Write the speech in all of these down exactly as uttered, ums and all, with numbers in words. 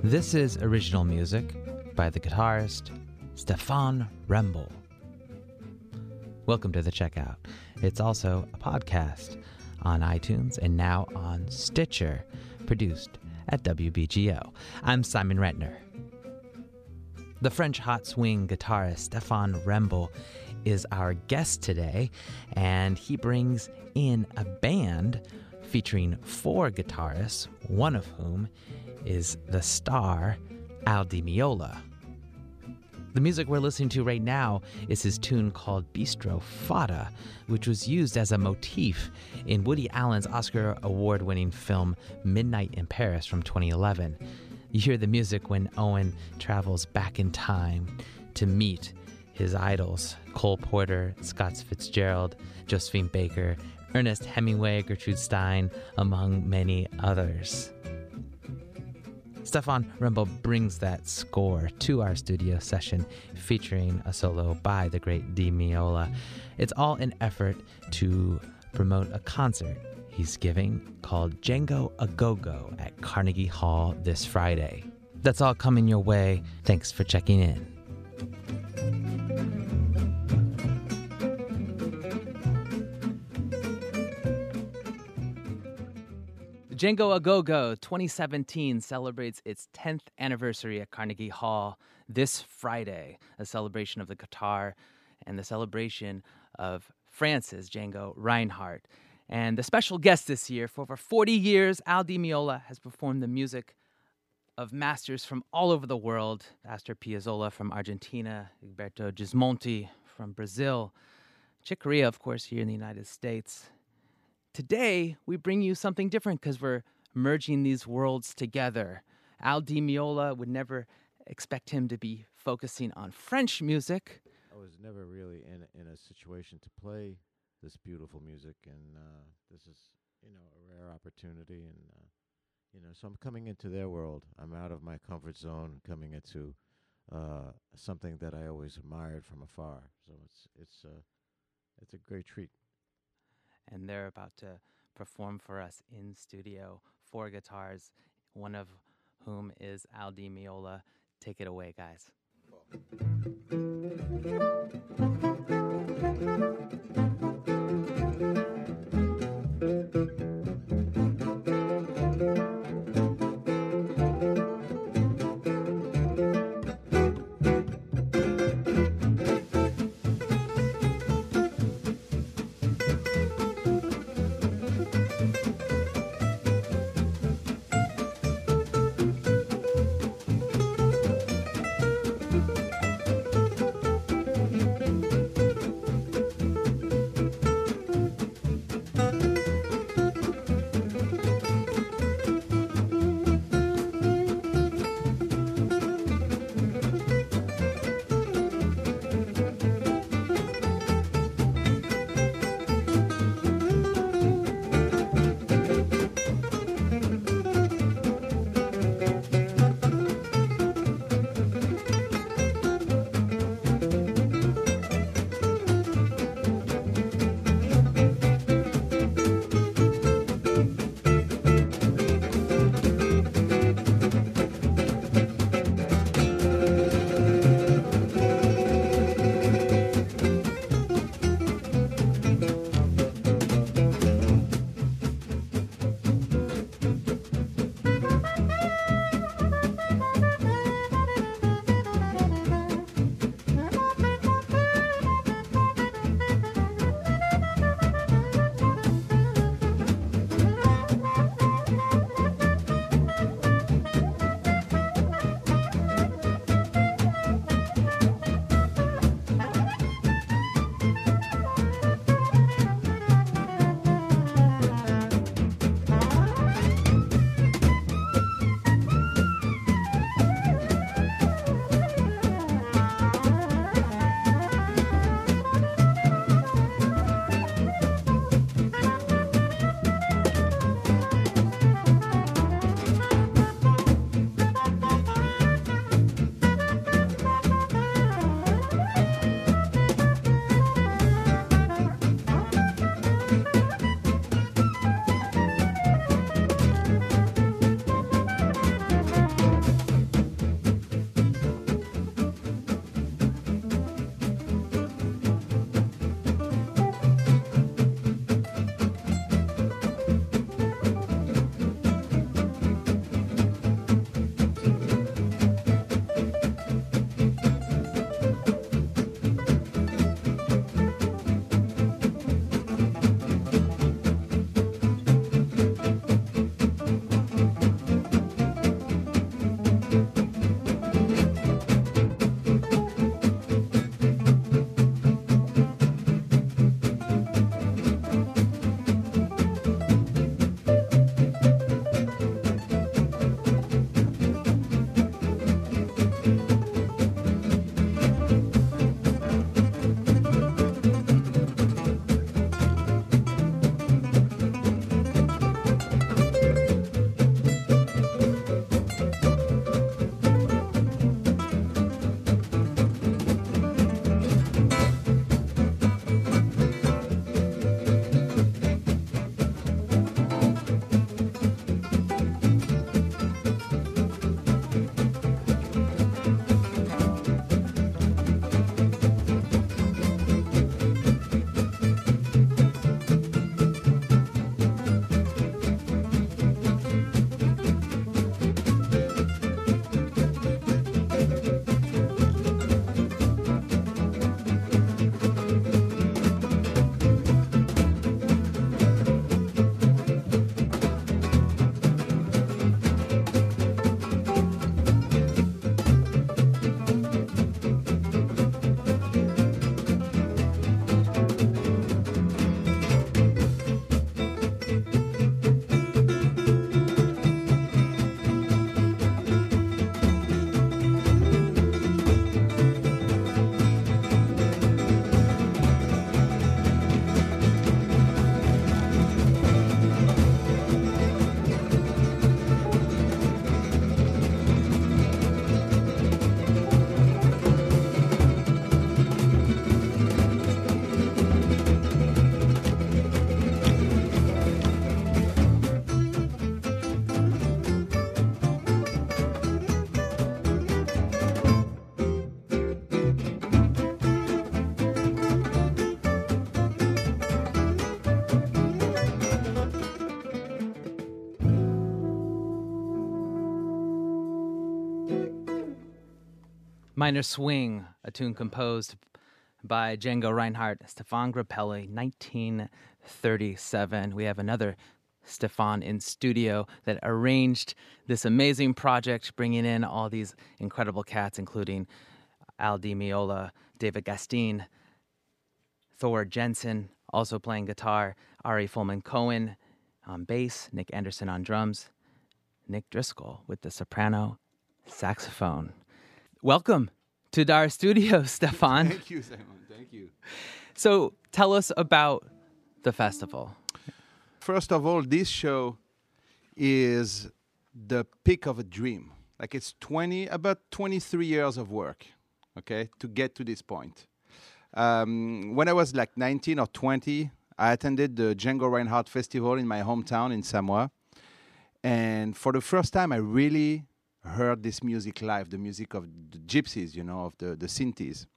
This is original music by the guitarist Stefan Rembel. Welcome to The Checkout. It's also a podcast on iTunes and now on Stitcher, produced at W B G O. I'm Simon Retner. The French hot swing guitarist Stefan Rembel is our guest today, and he brings in a band featuring four guitarists, one of whom is the star Al Di Meola. The music we're listening to right now is his tune called Bistro Fata, which was used as a motif in Woody Allen's Oscar award-winning film Midnight in Paris from twenty eleven. You hear the music when Owen travels back in time to meet his idols, Cole Porter, Scott Fitzgerald, Josephine Baker, Ernest Hemingway, Gertrude Stein, among many others. Stefan Rembel brings that score to our studio session featuring a solo by the great Di Meola. It's all an effort to promote a concert he's giving called Django A Go-Go at Carnegie Hall this Friday. That's all coming your way. Thanks for checking in. Django A Go-Go twenty seventeen celebrates its tenth anniversary at Carnegie Hall this Friday, a celebration of the guitar and the celebration of France's Django Reinhardt. And the special guest this year, for over forty years, Al Di Meola has performed the music of masters from all over the world. Astor Piazzolla from Argentina, Egberto Gismonti from Brazil, Chick Corea, of course, here in the United States. Today, we bring you something different because we're merging these worlds together. Al Di Meola would never expect him to be focusing on French music. I was never really in in a situation to play this beautiful music, and uh, this is, you know, a rare opportunity, and uh, you know, so I'm coming into their world. I'm out of my comfort zone, coming into uh, something that I always admired from afar. So it's it's uh, it's a great treat. And they're about to perform for us in studio, four guitars, one of whom is Al Di Meola. Take it away, guys. Minor Swing, a tune composed by Django Reinhardt, Stéphane Grappelli, nineteen thirty-seven. We have another Stéphane in studio that arranged this amazing project, bringing in all these incredible cats, including Al Di Meola, David Gastine, Thor Jensen, also playing guitar, Ari Fulman-Cohen on bass, Nick Anderson on drums, Nick Driscoll with the soprano saxophone. Welcome to Dar Studios, Stéphane. Thank you, Simon. Thank you. So tell us about the festival. First of all, this show is the peak of a dream. Like it's twenty, about twenty-three years of work, okay, to get to this point. Um, when I was like nineteen or twenty, I attended the Django Reinhardt Festival in my hometown in Samoa. And for the first time, I really heard this music live, the music of the gypsies, you know, of the, the synthes.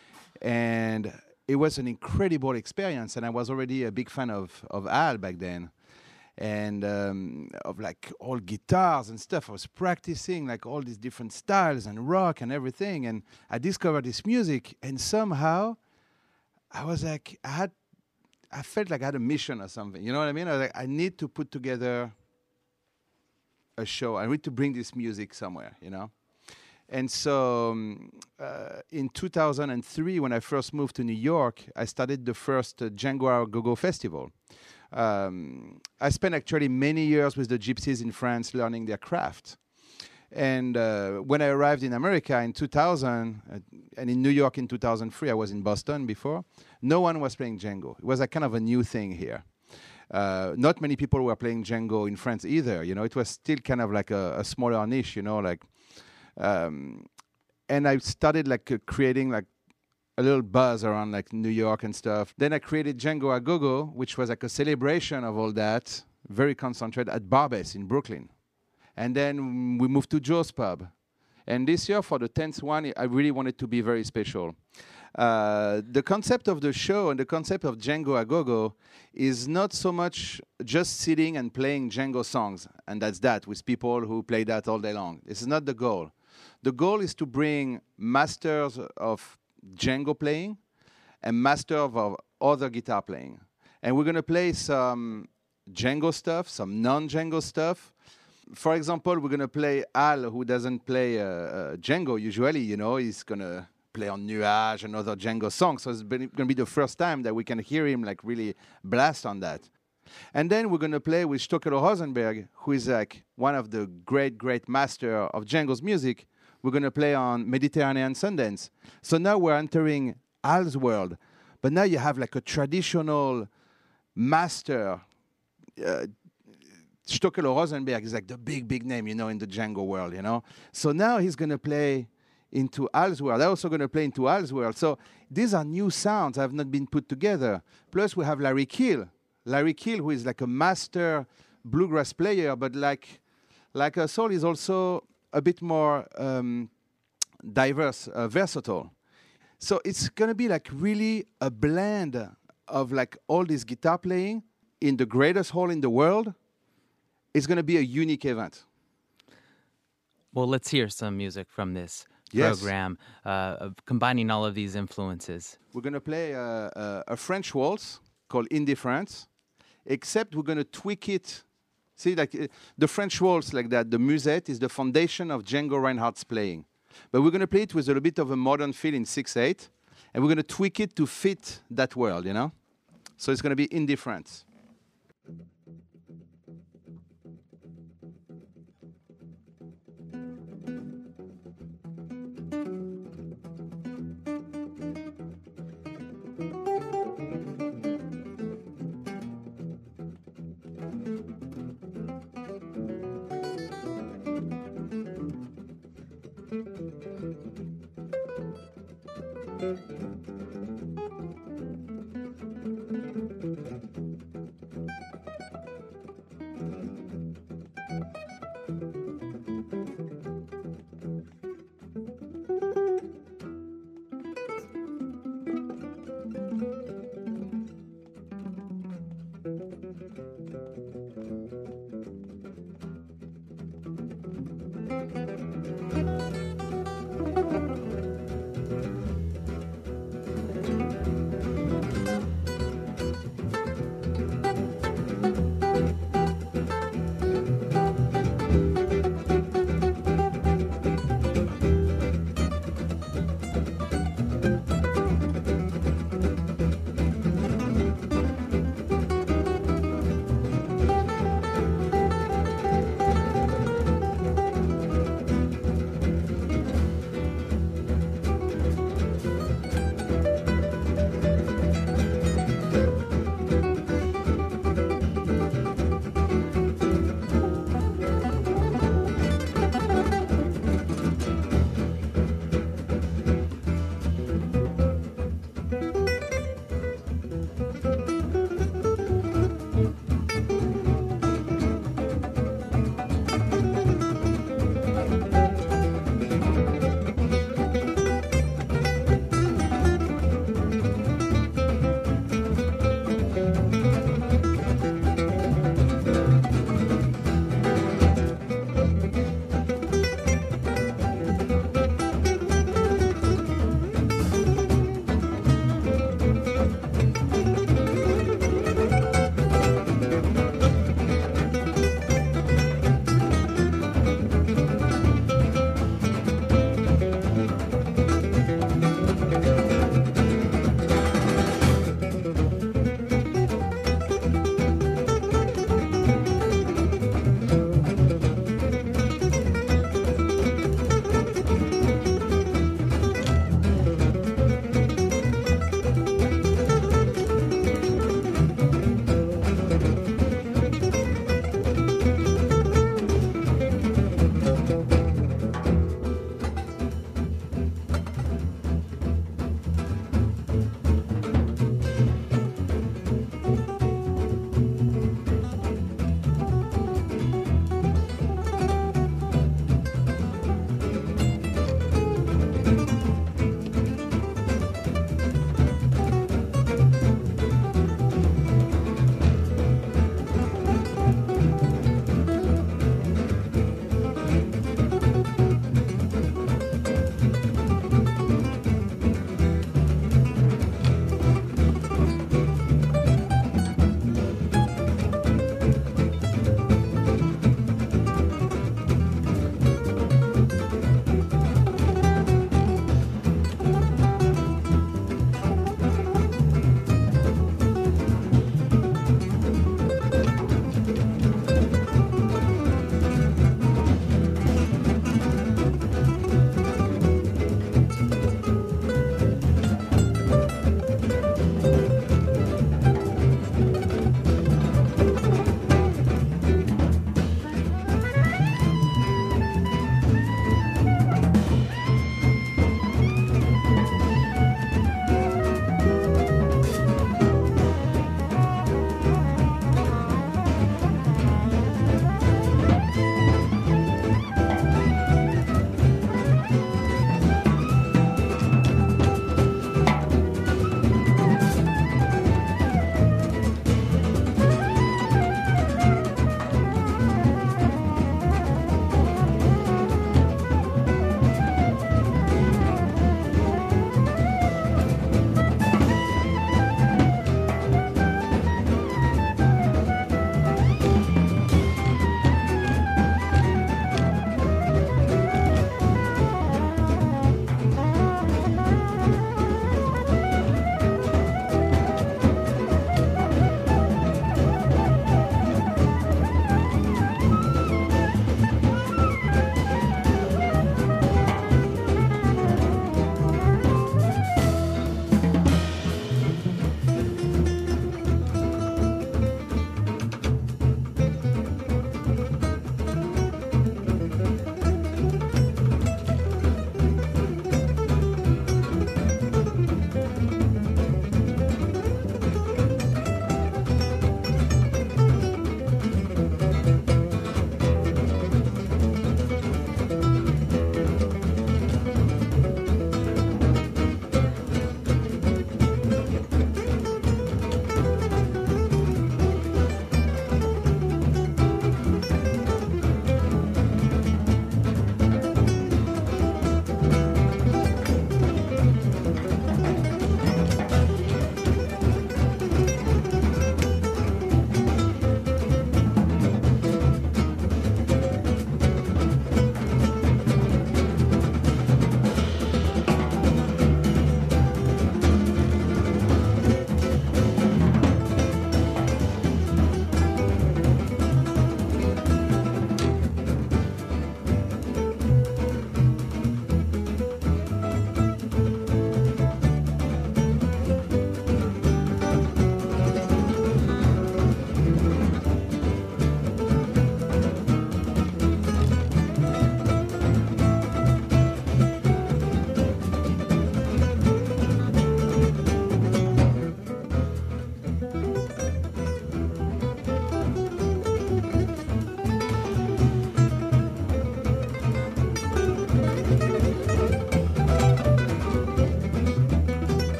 And it was an incredible experience, and I was already a big fan of, of Al back then, and um, of like all guitars and stuff. I was practicing like all these different styles and rock and everything, and I discovered this music, and somehow I was like, I had, I felt like I had a mission or something, you know what I mean? I was like, I need to put together a show. I need to bring this music somewhere, you know? And so um, uh, in two thousand three, when I first moved to New York, I started the first uh, Django à Gogo festival. Um, I spent actually many years with the gypsies in France learning their craft. And uh, when I arrived in America in two thousand, uh, and in New York in two thousand three, I was in Boston before, no one was playing Django. It was a kind of a new thing here. Uh, not many people were playing Django in France either. You know, it was still kind of like a, a smaller niche, you know, like, um, and I started like uh, creating like a little buzz around like New York and stuff. Then I created Django à Gogo, which was like a celebration of all that, very concentrated at Barbès in Brooklyn. And then we moved to Joe's Pub. And this year, for the tenth one, I really wanted to be very special. Uh, the concept of the show and the concept of Django à Gogo is not so much just sitting and playing Django songs, and that's that, with people who play that all day long. This is not the goal. The goal is to bring masters of Django playing and masters of other guitar playing. And we're going to play some Django stuff, some non-Django stuff. For example, we're going to play Al, who doesn't play uh, uh, Django usually, you know, he's going to play on Nuage and other Django songs. So it's going to be the first time that we can hear him like really blast on that. And then we're going to play with Stokelo Rosenberg, who is like one of the great, great master of Django's music. We're going to play on Mediterranean Sundance. So now we're entering Al's world. But now you have like a traditional master. Uh, Stokelo Rosenberg is like the big, big name, you know, in the Django world, you know. So now he's going to play into Al's world. I'm also going to play into Al's world. So these are new sounds that have not been put together. Plus we have Larry Keel. Larry Keel, who is like a master bluegrass player, but like, like us all, is also a bit more um, diverse, uh, versatile. So it's going to be like really a blend of like all this guitar playing in the greatest hall in the world. It's going to be a unique event. Well, let's hear some music from this Yes. program, uh, of combining all of these influences. We're going to play uh, uh, a French waltz called Indifference, except we're going to tweak it. See, like uh, the French waltz like that, the musette is the foundation of Django Reinhardt's playing. But we're going to play it with a little bit of a modern feel in six eight, and we're going to tweak it to fit that world, you know? So it's going to be Indifference.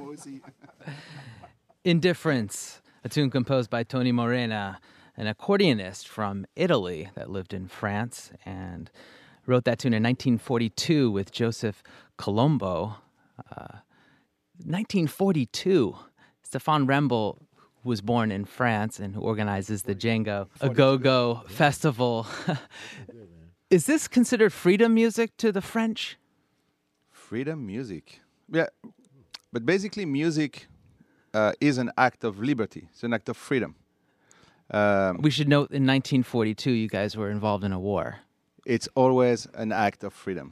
aussi. Indifference, a tune composed by Tony Morena, an accordionist from Italy that lived in France and wrote that tune in nineteen forty-two with Joseph Colombo. Uh, nineteen forty-two. Stéphane Rembel, who was born in France and who organizes the Django A Go-Go Festival. Is this considered freedom music to the French? Freedom music. Yeah, but basically music uh, is an act of liberty. It's an act of freedom. Um, We should note in nineteen forty-two you guys were involved in a war. it's always an act of freedom.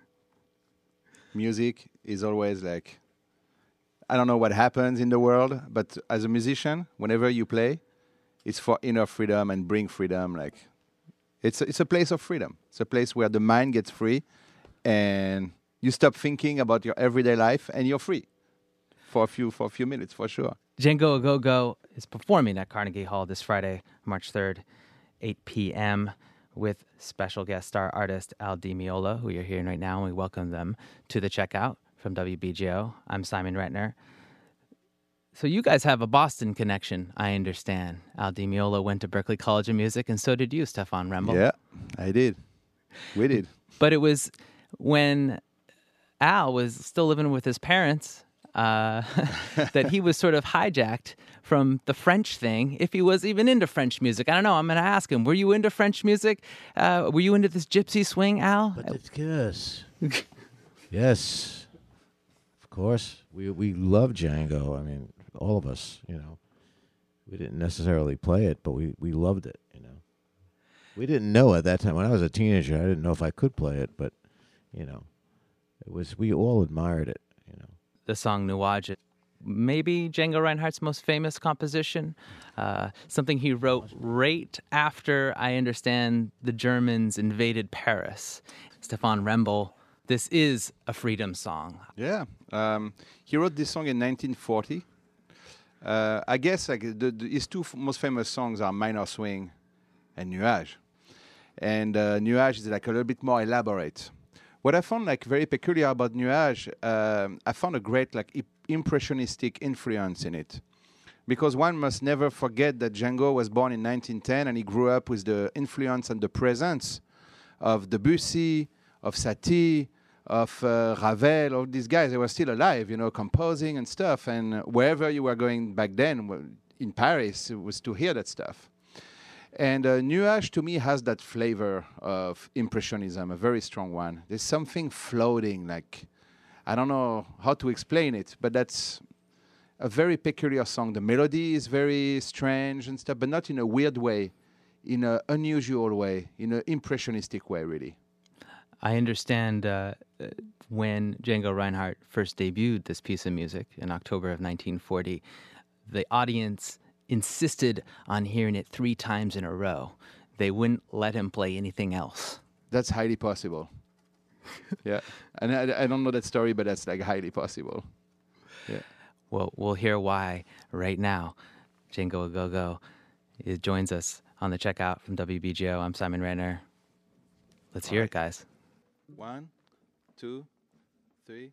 Music is always like, I don't know what happens in the world, but as a musician, whenever you play, it's for inner freedom and bring freedom. Like, it's a, it's a place of freedom. It's a place where the mind gets free, and you stop thinking about your everyday life, and you're free for a few for a few minutes, for sure. Django A Go-Go is performing at Carnegie Hall this Friday, March third, eight p.m., with special guest star artist Al Di Meola, who you're hearing right now, and we welcome them to the checkout from W B G O. I'm Simon Retner. So you guys have a Boston connection, I understand. Al Di Meola went to Berklee College of Music, and so did you, Stéphane Rembel. Yeah, I did. We did. But it was when Al was still living with his parents uh, that he was sort of hijacked from the French thing, if he was even into French music. I don't know. I'm going to ask him, were you into French music? Uh, were you into this gypsy swing, Al? But of course. Yes. Of course. We we love Django. I mean, all of us, you know. We didn't necessarily play it, but we, we loved it, you know. We didn't know at that time. When I was a teenager, I didn't know if I could play it, but, you know, it was, we all admired it, you know. The song Nuage, maybe Django Reinhardt's most famous composition, uh, something he wrote right after, I understand, the Germans invaded Paris. Stéphane Rembel, this is a freedom song. Yeah, um, he wrote this song in nineteen forty. Uh, I guess like the, the, his two f- most famous songs are Minor Swing and Nuage. And uh, Nuage is like a little bit more elaborate. What I found like very peculiar about Nuage, um, I found a great like ip- impressionistic influence in it. Because one must never forget that Django was born in nineteen ten and he grew up with the influence and the presence of Debussy, of Satie, of uh, Ravel, all these guys. They were still alive, you know, composing and stuff. And wherever you were going back then, well, in Paris, it was to hear that stuff. And uh, Nuage, to me, has that flavor of impressionism, a very strong one. There's something floating, like, I don't know how to explain it, but that's a very peculiar song. The melody is very strange and stuff, but not in a weird way, in an unusual way, in an impressionistic way, really. I understand uh, when Django Reinhardt first debuted this piece of music in October of nineteen forty, the audience insisted on hearing it three times in a row. They wouldn't let him play anything else. That's highly possible. Yeah. And I, I don't know that story, but that's like highly possible. Yeah. Well, we'll hear why right now. Django A Go-Go it joins us on the checkout from W B G O. I'm Simon Renner. Let's hear it, guys. One, two, three.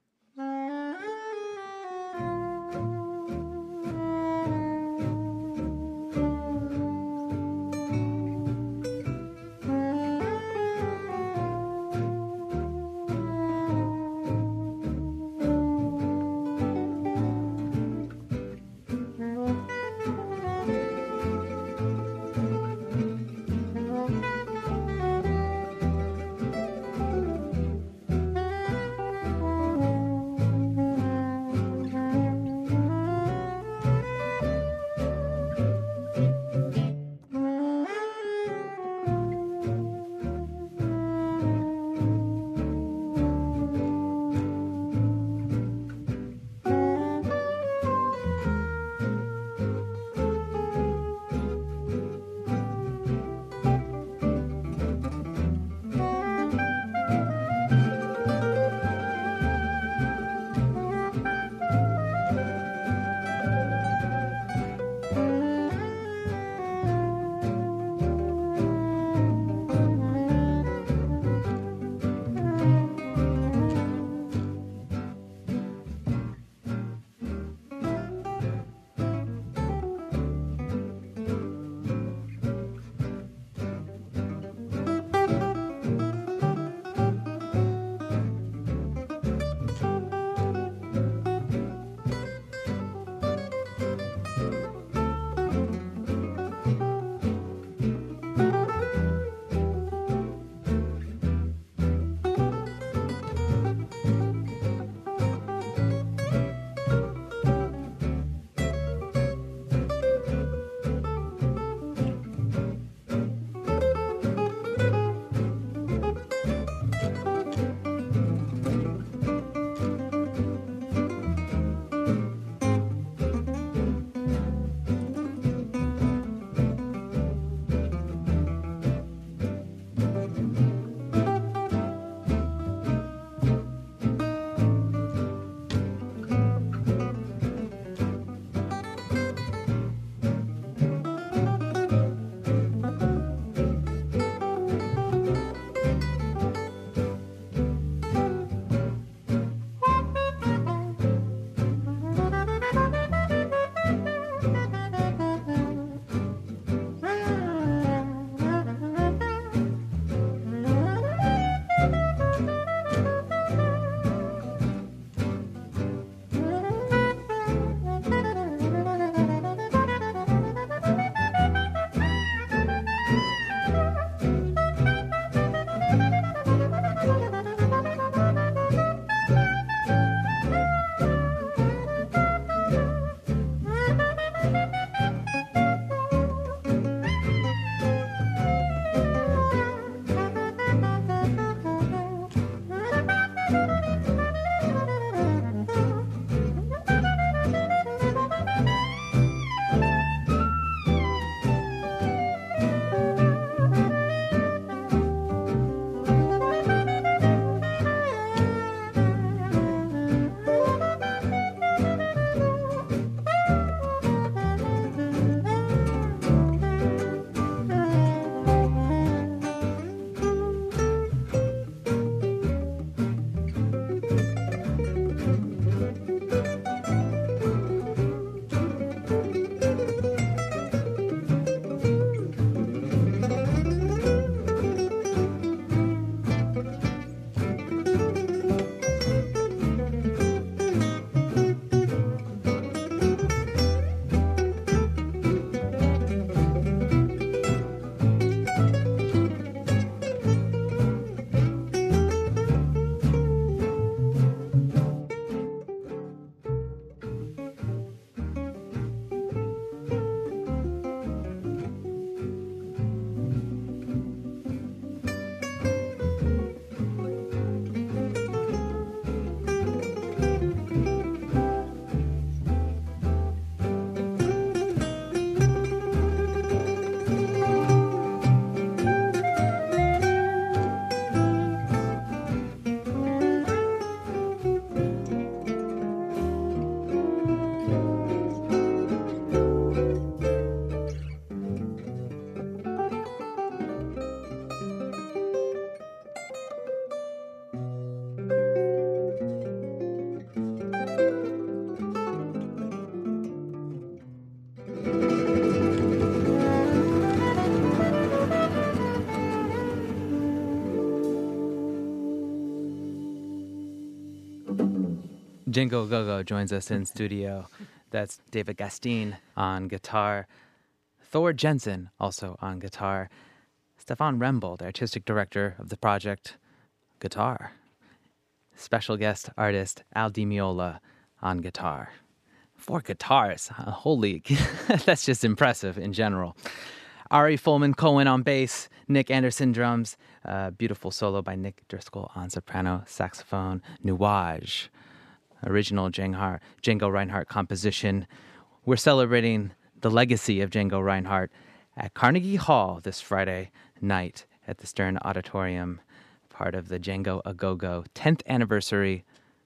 Django Gogo joins us in studio. That's David Gastine on guitar. Thor Jensen also on guitar. Stefan Rembel, the artistic director of the project, guitar. Special guest artist Al Di Meola on guitar. Four guitars. Holy, that's just impressive in general. Ari Fulman Cohen on bass, Nick Anderson drums, uh, beautiful solo by Nick Driscoll on soprano, saxophone, Nuage, original Django, Django Reinhardt composition. We're celebrating the legacy of Django Reinhardt at Carnegie Hall this Friday night at the Stern Auditorium, part of the Django A Go-Go tenth anniversary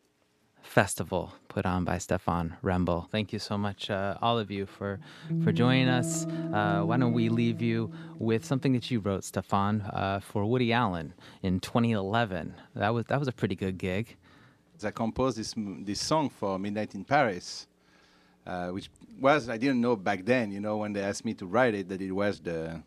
festival put on by Stefan Rembel. Thank you so much, uh, all of you, for for joining us. Uh, why don't we leave you with something that you wrote, Stefan, uh, for Woody Allen in twenty eleven. That was that was a pretty good gig. I composed this this song for Midnight in Paris, uh, which was, I didn't know back then, you know, when they asked me to write it, that it was the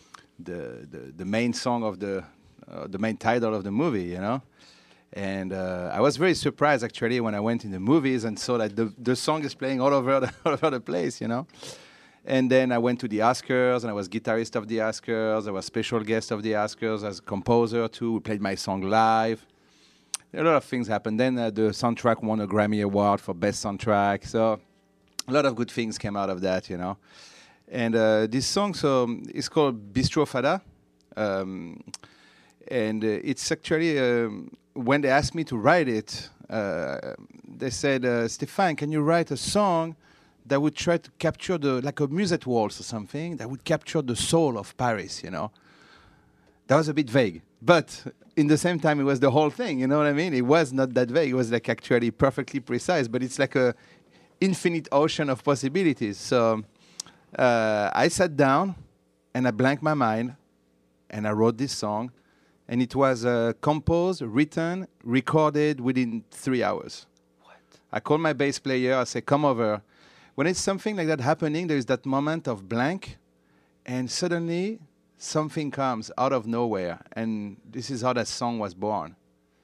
the the, the main song of the uh, the main title of the movie, you know. And uh, I was very surprised, actually, when I went in the movies and saw that the, the song is playing all over, the, all over the place, you know. And then I went to the Oscars, and I was guitarist of the Oscars. I was special guest of the Oscars as composer, too. We played my song live. A lot of things happened. Then uh, the soundtrack won a Grammy Award for Best Soundtrack. So a lot of good things came out of that, you know. And uh, this song so is called Bistro Fada. Um, and uh, it's actually... Um, when they asked me to write it, uh, they said, uh, Stefan, can you write a song that would try to capture the, like a musette waltz or something, that would capture the soul of Paris, you know? That was a bit vague. But in the same time, it was the whole thing, you know what I mean? It was not that vague. It was like actually perfectly precise, but it's like a infinite ocean of possibilities. So uh, I sat down and I blanked my mind and I wrote this song. And it was uh, composed, written, recorded within three hours. What? I called my bass player. I said, come over. When it's something like that happening, there is that moment of blank. And suddenly, something comes out of nowhere. And this is how that song was born.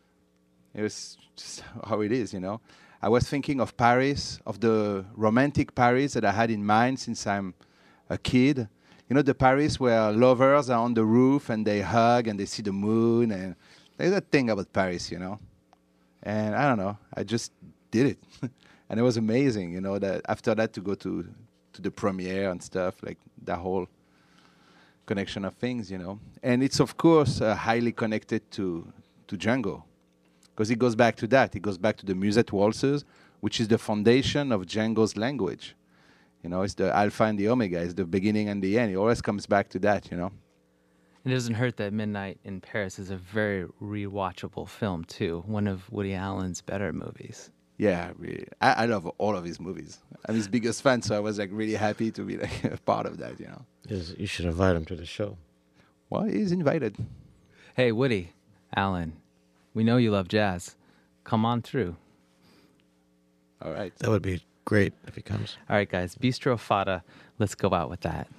It was just how it is, you know. I was thinking of Paris, of the romantic Paris that I had in mind since I'm a kid. You know, the Paris where lovers are on the roof and they hug and they see the moon. And there's a thing about Paris, you know. And I don't know, I just did it. And it was amazing, you know, that after that to go to, to the premiere and stuff, like that whole connection of things, you know. And it's, of course, uh, highly connected to, to Django. Because it goes back to that. It goes back to the musette waltzes, which is the foundation of Django's language. You know, it's the alpha and the omega. It's the beginning and the end. It always comes back to that, you know. It doesn't hurt that Midnight in Paris is a very rewatchable film, too. One of Woody Allen's better movies. Yeah, really. I, I love all of his movies. I'm his biggest fan, so I was like really happy to be like a part of that, you know. Yes, you should invite him to the show. Well, he's invited. Hey, Woody Allen, we know you love jazz. Come on through. All right. That would be great if he comes. All right, guys, Bistro Fada. Let's go out with that.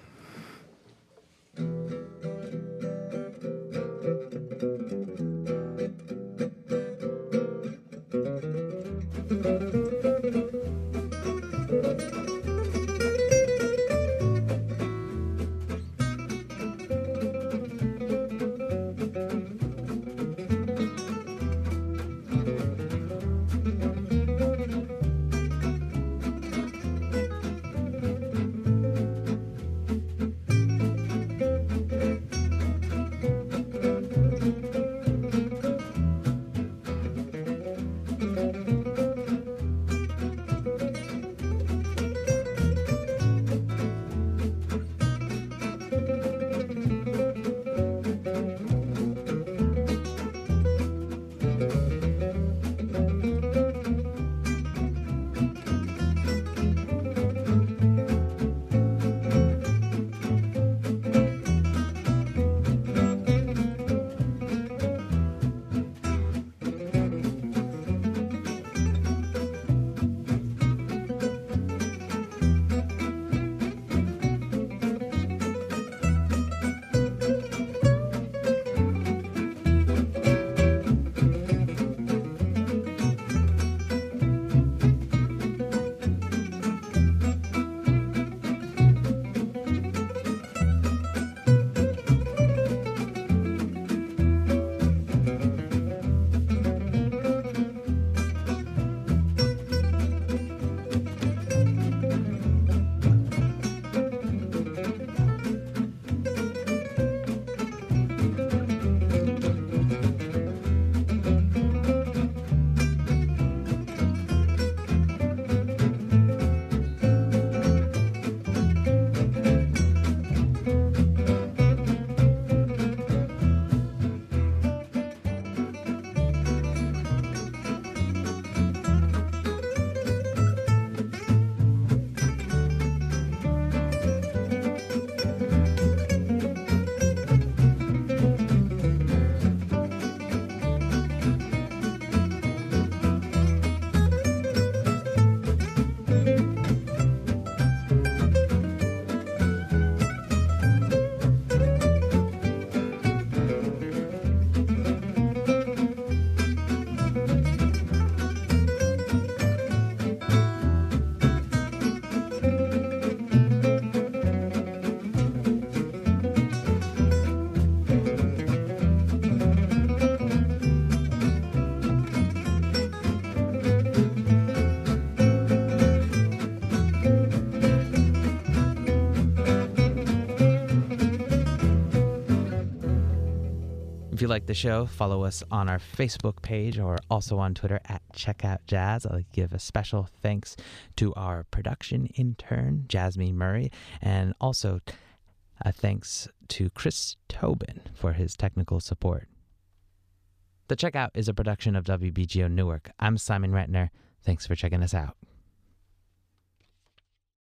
If you like the show, follow us on our Facebook page or also on Twitter at Checkout Jazz. I'd like to give a special thanks to our production intern, Jasmine Murray, and also a thanks to Chris Tobin for his technical support. The Checkout is a production of W B G O Newark. I'm Simon Retner. Thanks for checking us out.